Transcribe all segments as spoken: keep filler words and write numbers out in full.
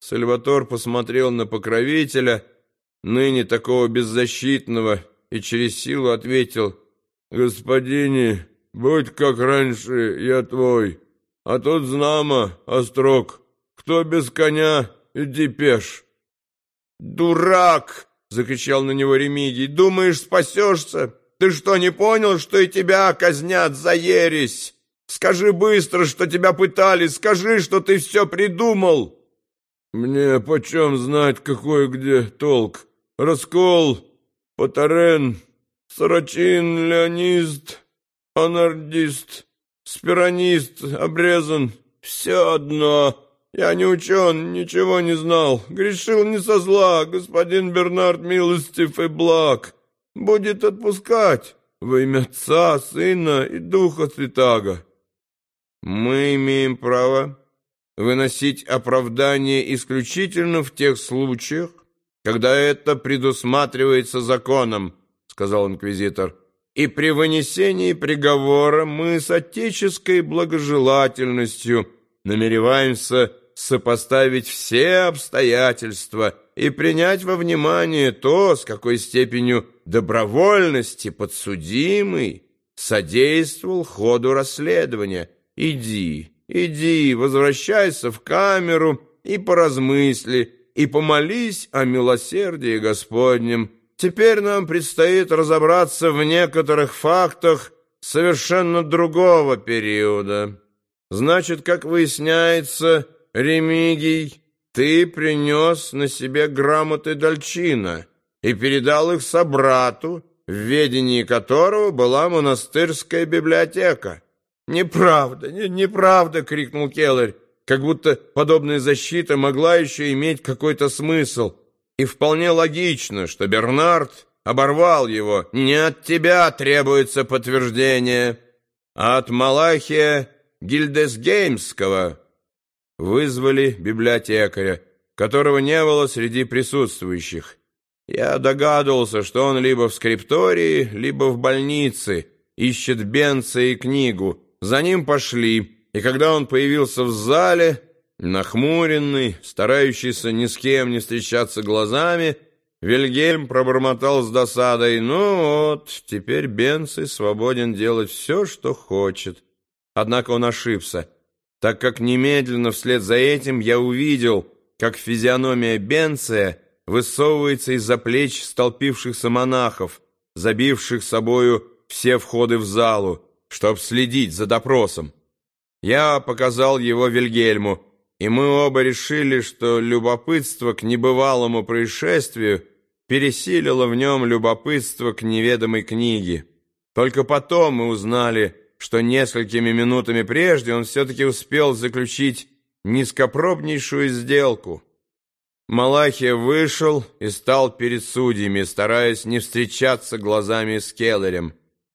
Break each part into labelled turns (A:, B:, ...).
A: Сальватор посмотрел на покровителя, ныне такого беззащитного, и через силу ответил: «Господине, будь как раньше, я твой, а тут знамо, острог, кто без коня, иди пеш». «Дурак!» — закричал на него Ремигий. «Думаешь, спасешься? Ты что, не понял, что и тебя казнят за ересь? Скажи быстро, что тебя пытали, скажи, что ты все придумал!» «Мне почем знать, какой где толк? Раскол, Потарен, Сорочин, Леонист, Анардист, Спиронист, обрезан. Все одно. Я не учен, ничего не знал. Грешил не со зла. Господин Бернард милостив и благ. Будет отпускать во имя Отца, Сына и Духа Святаго». «Мы имеем право выносить оправдание исключительно в тех случаях, когда это предусматривается законом», — сказал инквизитор. «И при вынесении приговора мы с отеческой благожелательностью намереваемся сопоставить все обстоятельства и принять во внимание то, с какой степенью добровольности подсудимый содействовал ходу расследования. Иди, иди, возвращайся в камеру и поразмысли, и помолись о милосердии Господнем. Теперь нам предстоит разобраться в некоторых фактах совершенно другого периода. Значит, как выясняется, Ремигий, ты принес на себе грамоты Дольчина и передал их собрату, в ведении которого была монастырская библиотека». «Неправда, не, неправда!» — крикнул Келлер, как будто подобная защита могла еще иметь какой-то смысл. И вполне логично, что Бернард оборвал его. «Не от тебя требуется подтверждение, а от Малахия Гильдесгеймского». Вызвали библиотекаря, которого не было среди присутствующих. Я догадывался, что он либо в скриптории, либо в больнице, ищет Бенца и книгу. За ним пошли, и когда он появился в зале, нахмуренный, старающийся ни с кем не встречаться глазами, Вильгельм пробормотал с досадой: «Ну вот, теперь Бенций свободен делать все, что хочет». Однако он ошибся, так как немедленно вслед за этим я увидел, как физиономия Бенция высовывается из-за плеч столпившихся монахов, забивших собою все входы в залу, чтоб следить за допросом. Я показал его Вильгельму, и мы оба решили, что любопытство к небывалому происшествию пересилило в нем любопытство к неведомой книге. Только потом мы узнали, что несколькими минутами прежде он все-таки успел заключить низкопробнейшую сделку. Малахия вышел и стал перед судьями, стараясь не встречаться глазами с Келлерем.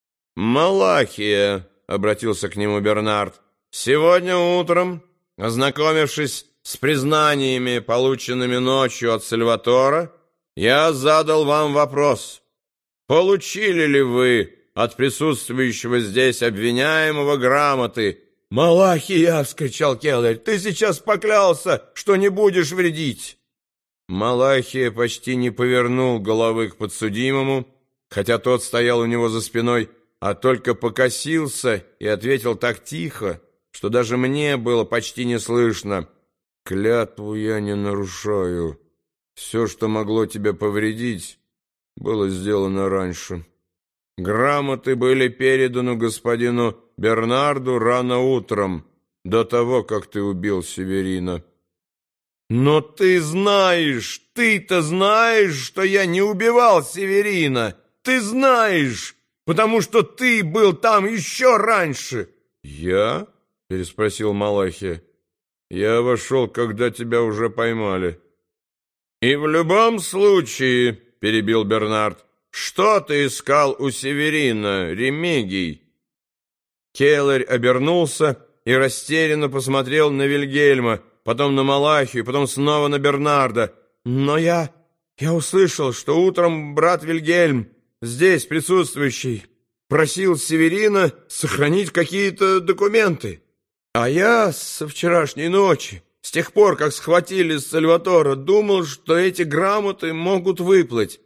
A: «Малахия», — обратился к нему Бернард, — «сегодня утром, ознакомившись с признаниями, полученными ночью от Сальватора, я задал вам вопрос: получили ли вы от присутствующего здесь обвиняемого грамоты?» «Малахия!» — вскричал Келлер. «Ты сейчас поклялся, что не будешь вредить!» Малахия почти не повернул головы к подсудимому, хотя тот стоял у него за спиной, а только покосился и ответил так тихо, что даже мне было почти не слышно: «Клятву я не нарушаю. Все, что могло тебе повредить, было сделано раньше. Грамоты были переданы господину Бернарду рано утром, до того, как ты убил Северина». «Но ты знаешь, ты-то знаешь, что я не убивал Северина! Ты знаешь, потому что ты был там еще раньше!» «Я?» — переспросил Малахия. «Я вошел, когда тебя уже поймали». «И в любом случае, — перебил Бернард, — что ты искал у Северина, Ремигий?» Келлер обернулся и растерянно посмотрел на Вильгельма, потом на Малахию, потом снова на Бернарда. «Но я... я услышал, что утром брат Вильгельм, здесь присутствующий, просил Северина сохранить какие-то документы. А я со вчерашней ночи, с С тех пор, как схватили Сальватора, думал, что эти грамоты могут выплыть.